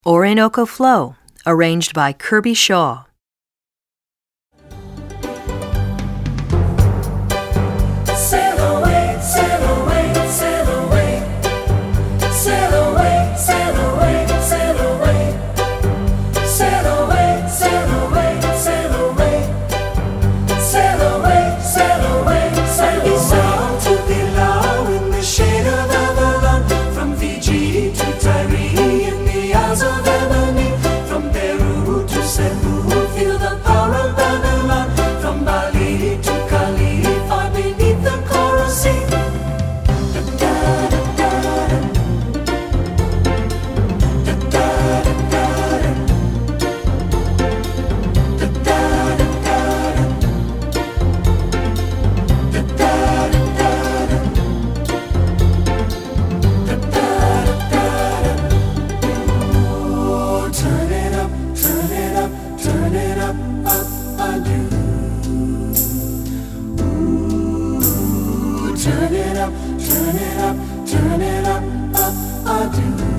Orinoco Flow, arranged by Kirby Shaw. Sail away, sail away, sail away. Sail away, sail away, sail away. Sail away, sail away, sail away. Sail away, sail away, sail away. South to Pilau in the shade of Avalon, from Fiji to Tyre in the Isles of Ebony, from Peru to Cebu, feel the power of Babylon, from Bali to Cali, far beneath the coral sea. Turn it up, turn it up, turn it up, up a do. Turn it up, turn it up, turn it up, up a do.